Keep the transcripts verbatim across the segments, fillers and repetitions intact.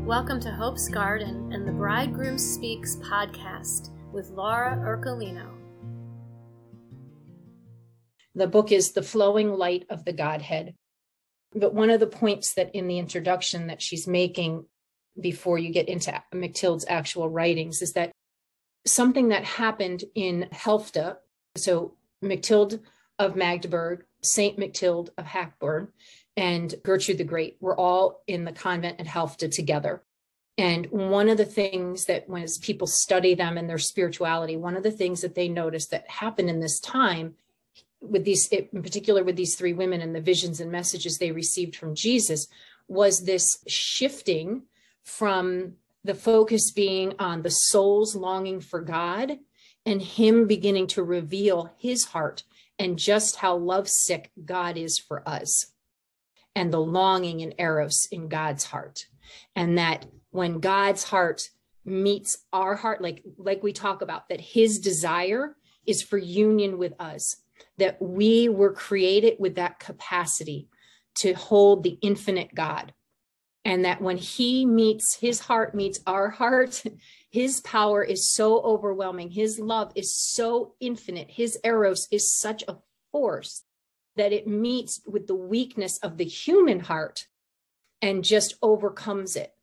Welcome to Hope's Garden and the Bridegroom Speaks podcast with Laura Ercolino. The book is The Flowing Light of the Godhead. But one of the points that in the introduction that she's making before you get into Mechtilde's actual writings is that something that happened in Helfta, so Mechtilde of Magdeburg, Saint Mechtilde of Hackburn, and Gertrude the Great were all in the convent at Helfta together. And one of the things that when as people study them and their spirituality, one of the things that they noticed that happened in this time with these, in particular with these three women and the visions and messages they received from Jesus, was this shifting from the focus being on the soul's longing for God and him beginning to reveal his heart and just how lovesick God is for us, and the longing and eros in God's heart. And that when God's heart meets our heart, like, like we talk about, that his desire is for union with us, that we were created with that capacity to hold the infinite God. And that when he meets, his heart meets our heart, his power is so overwhelming. His love is so infinite. His eros is such a force that it meets with the weakness of the human heart and just overcomes it.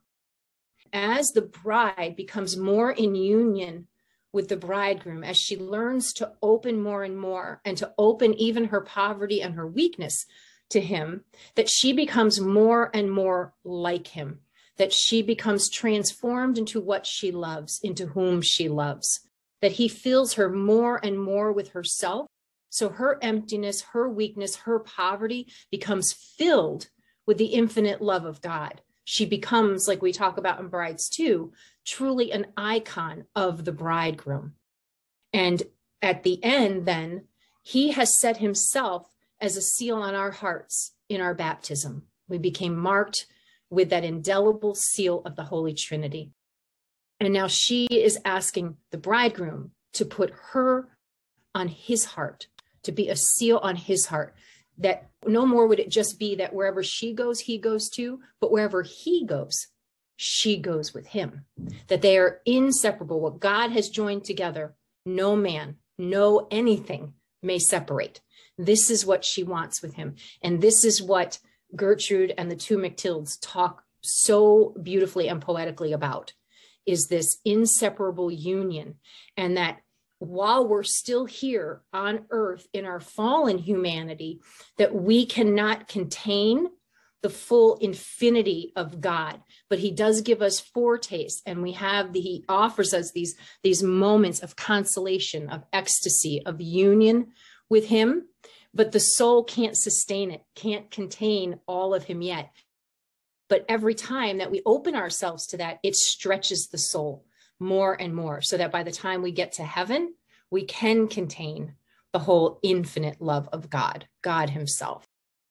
As the bride becomes more in union with the bridegroom, as she learns to open more and more and to open even her poverty and her weakness to him, that she becomes more and more like him, that she becomes transformed into what she loves, into whom she loves, that he fills her more and more with herself. So her emptiness, her weakness, her poverty becomes filled with the infinite love of God. She becomes, like we talk about in Brides two, truly an icon of the bridegroom. And at the end, then, he has set himself as a seal on our hearts in our baptism. We became marked with that indelible seal of the Holy Trinity. And now she is asking the bridegroom to put her on his heart, to be a seal on his heart, that no more would it just be that wherever she goes, he goes too, but wherever he goes, she goes with him, that they are inseparable. What God has joined together, no man, no anything may separate. This is what she wants with him. And this is what Gertrude and the two Mechtildes talk so beautifully and poetically about, is this inseparable union. And that while we're still here on earth in our fallen humanity, that we cannot contain the full infinity of God, but he does give us foretastes, and we have the, he offers us these, these moments of consolation, of ecstasy, of union with him, but the soul can't sustain it, can't contain all of him yet. But every time that we open ourselves to that, it stretches the soul more and more, so that by the time we get to heaven, we can contain the whole infinite love of God, God himself.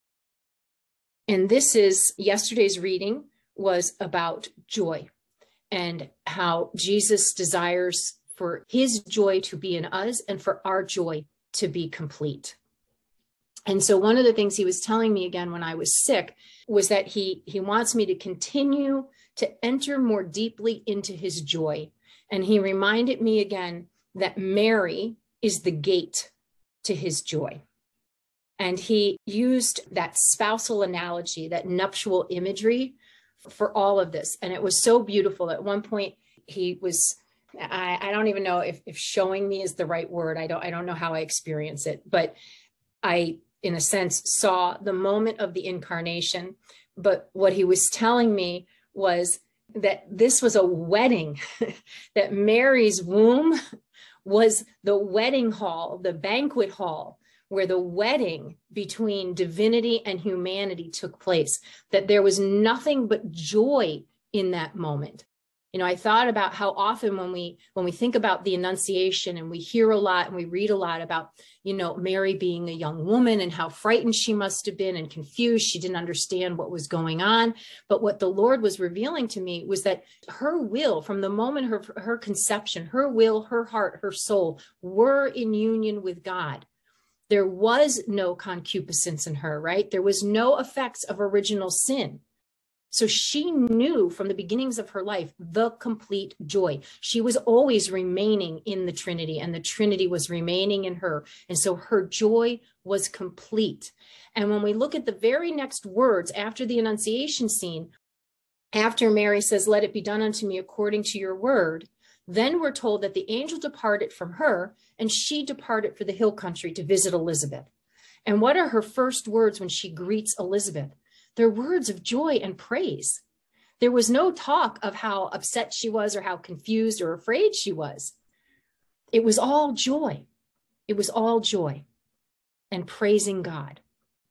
And this is, yesterday's reading was about joy and how Jesus desires for his joy to be in us and for our joy to be complete. And so one of the things he was telling me again when I was sick was that he, he wants me to continue to enter more deeply into his joy. And he reminded me again that Mary is the gate to his joy. And he used that spousal analogy, that nuptial imagery for all of this. And it was so beautiful. At one point, he was, I, I don't even know if, if showing me is the right word. I don't, I don't know how I experience it, but I, in a sense, saw the moment of the incarnation. But what he was telling me was that this was a wedding, that Mary's womb was the wedding hall, the banquet hall, where the wedding between divinity and humanity took place, that there was nothing but joy in that moment. You know, I thought about how often when we when we think about the Annunciation and we hear a lot and we read a lot about, you know, Mary being a young woman and how frightened she must have been and confused. She didn't understand what was going on. But what the Lord was revealing to me was that her will, from the moment of her, her conception, her will, her heart, her soul were in union with God. There was no concupiscence in her, right? There was no effects of original sin. So she knew from the beginnings of her life the complete joy. She was always remaining in the Trinity, and the Trinity was remaining in her. And so her joy was complete. And when we look at the very next words after the Annunciation scene, after Mary says, "Let it be done unto me according to your word," then we're told that the angel departed from her, and she departed for the hill country to visit Elizabeth. And what are her first words when she greets Elizabeth? They're words of joy and praise. There was no talk of how upset she was or how confused or afraid she was. It was all joy. It was all joy and praising God.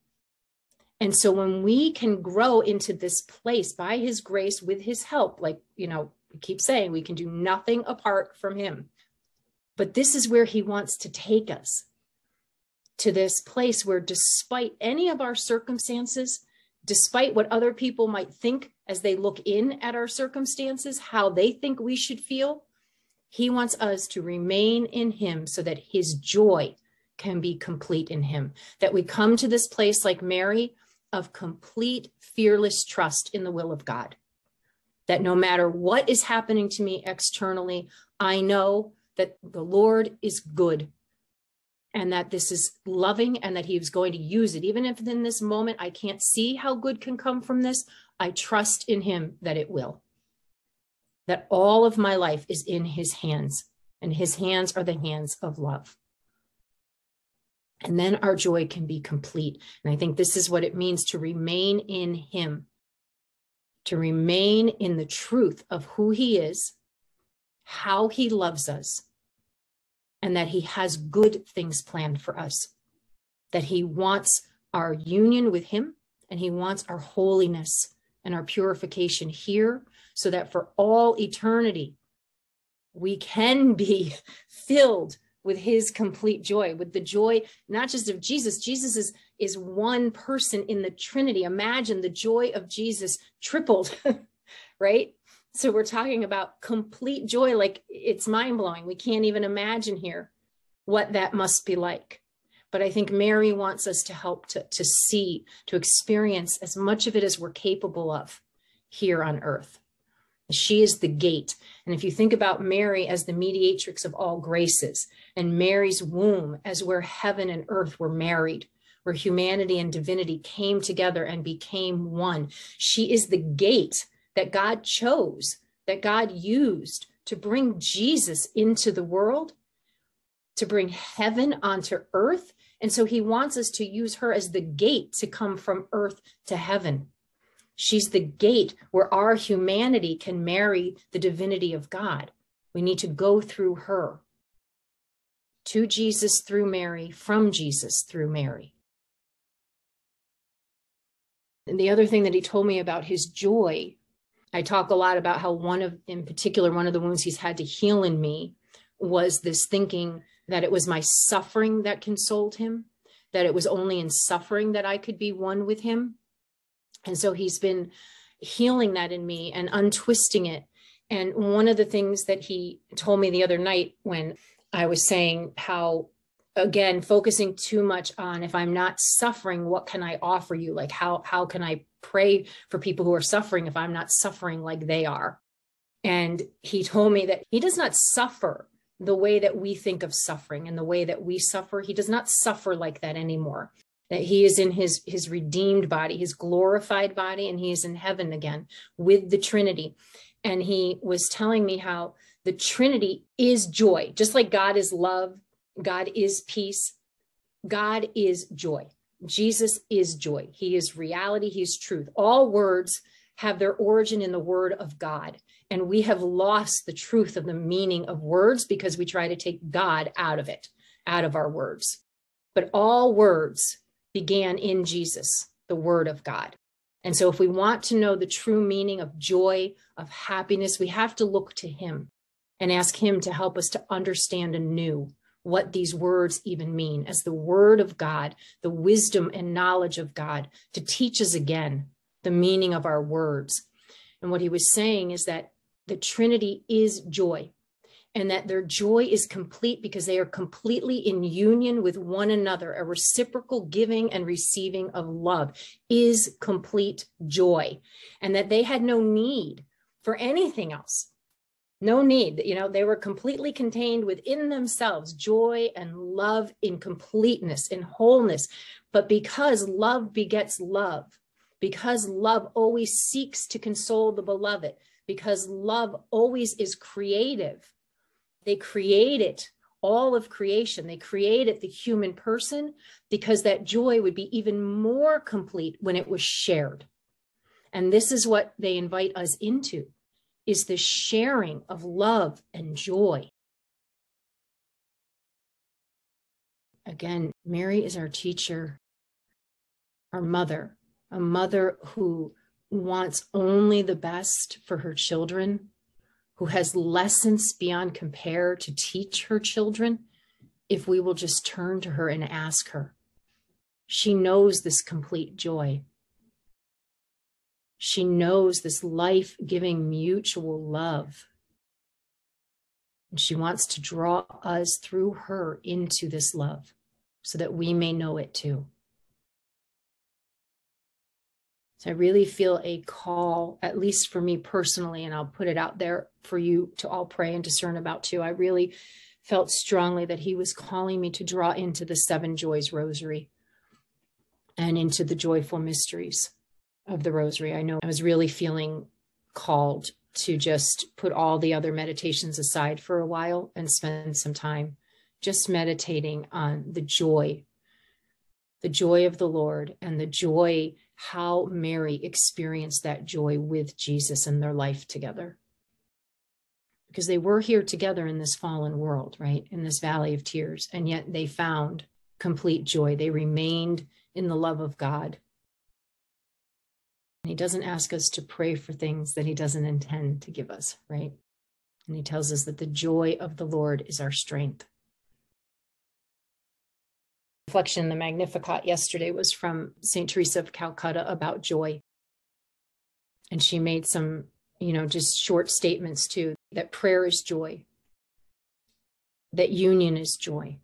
And so when we can grow into this place by his grace with his help, like, you know, we keep saying we can do nothing apart from him. But this is where he wants to take us, to this place where despite any of our circumstances, despite what other people might think as they look in at our circumstances, how they think we should feel, he wants us to remain in him so that his joy can be complete in him. That we come to this place like Mary of complete, fearless trust in the will of God. That no matter what is happening to me externally, I know that the Lord is good, and that this is loving, and that he is going to use it. Even if in this moment I can't see how good can come from this, I trust in him that it will. That all of my life is in his hands, and his hands are the hands of love. And then our joy can be complete. And I think this is what it means to remain in him, to remain in the truth of who he is, how he loves us, and that he has good things planned for us, that he wants our union with him, and he wants our holiness and our purification here, so that for all eternity, we can be filled with his complete joy, with the joy, not just of Jesus. Jesus is, is one person in the Trinity. Imagine the joy of Jesus tripled, right? So we're talking about complete joy, like it's mind-blowing. We can't even imagine here what that must be like. But I think Mary wants us to help to, to see, to experience as much of it as we're capable of here on earth. She is the gate. And if you think about Mary as the mediatrix of all graces, and Mary's womb as where heaven and earth were married, where humanity and divinity came together and became one, she is the gate that God chose, that God used to bring Jesus into the world, to bring heaven onto earth. And so he wants us to use her as the gate to come from earth to heaven. She's the gate where our humanity can marry the divinity of God. We need to go through her, to Jesus through Mary, from Jesus through Mary. And the other thing that he told me about his joy, I talk a lot about how one of, in particular, one of the wounds he's had to heal in me was this thinking that it was my suffering that consoled him, that it was only in suffering that I could be one with him. And so he's been healing that in me and untwisting it. And one of the things that he told me the other night when I was saying how, again, focusing too much on if I'm not suffering, what can I offer you? Like, how, how can I pray for people who are suffering if I'm not suffering like they are? And he told me that he does not suffer the way that we think of suffering and the way that we suffer. He does not suffer like that anymore. That he is in his, his redeemed body, his glorified body, and he is in heaven again with the Trinity. And he was telling me how the Trinity is joy. Just like God is love, God is peace, God is joy. Jesus is joy. He is reality. He is truth. All words have their origin in the word of God. And we have lost the truth of the meaning of words because we try to take God out of it, out of our words. But all words began in Jesus, the word of God. And so if we want to know the true meaning of joy, of happiness, we have to look to him and ask him to help us to understand anew what these words even mean as the word of God, the wisdom and knowledge of God, to teach us again the meaning of our words. And what he was saying is that the Trinity is joy. and that their joy is complete because they are completely in union with one another. A reciprocal giving and receiving of love is complete joy, and that they had no need for anything else. No need. You know, they were completely contained within themselves, joy and love in completeness, in wholeness. But because love begets love, because love always seeks to console the beloved, because love always is creative, they created all of creation. They created the human person because that joy would be even more complete when it was shared. And this is what they invite us into, is the sharing of love and joy. Again, Mary is our teacher, our mother, a mother who wants only the best for her children, who has lessons beyond compare to teach her children, if we will just turn to her and ask her. She knows this complete joy. She knows this life-giving mutual love. And she wants to draw us through her into this love so that we may know it too. So I really feel a call, at least for me personally, and I'll put it out there for you to all pray and discern about too. I really felt strongly that he was calling me to draw into the Seven Joys Rosary and into the joyful mysteries of the Rosary. I know I was really feeling called to just put all the other meditations aside for a while and spend some time just meditating on the joy, the joy of the Lord, and the joy, how Mary experienced that joy with Jesus in their life together. Because they were here together in this fallen world, right? In this valley of tears. And yet they found complete joy. They remained in the love of God. And he doesn't ask us to pray for things that he doesn't intend to give us, right? And he tells us that the joy of the Lord is our strength. Reflection in the Magnificat yesterday was from Saint Teresa of Calcutta about joy. And she made some, you know, just short statements too, that prayer is joy, that union is joy.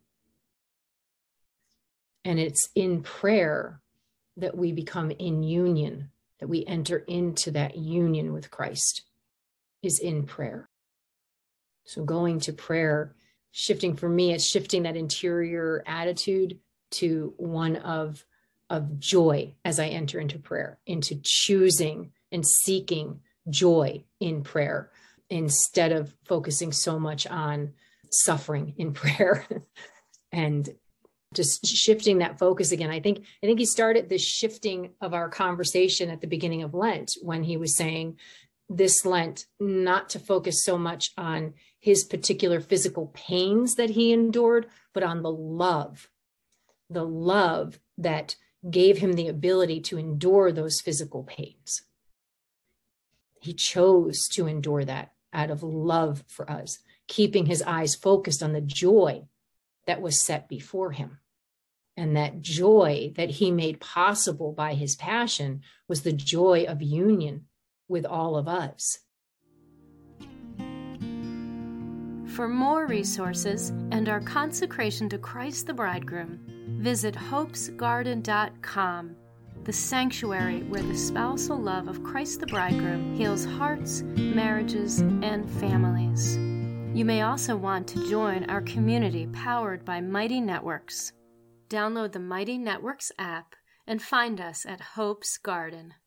And it's in prayer that we become in union, that we enter into that union with Christ, is in prayer. So going to prayer, shifting for me, it's shifting that interior attitude to one of, of joy as I enter into prayer, into choosing and seeking joy in prayer, instead of focusing so much on suffering in prayer and just shifting that focus again. I think, I think he started this shifting of our conversation at the beginning of Lent when he was saying this Lent, not to focus so much on his particular physical pains that he endured, but on the love, the love that gave him the ability to endure those physical pains. He chose to endure that out of love for us, keeping his eyes focused on the joy that was set before him. And that joy that he made possible by his passion was the joy of union with all of us. For more resources and our consecration to Christ the Bridegroom, visit hopes garden dot com, the sanctuary where the spousal love of Christ the Bridegroom heals hearts, marriages, and families. You may also want to join our community powered by Mighty Networks. Download the Mighty Networks app and find us at Hope's Garden.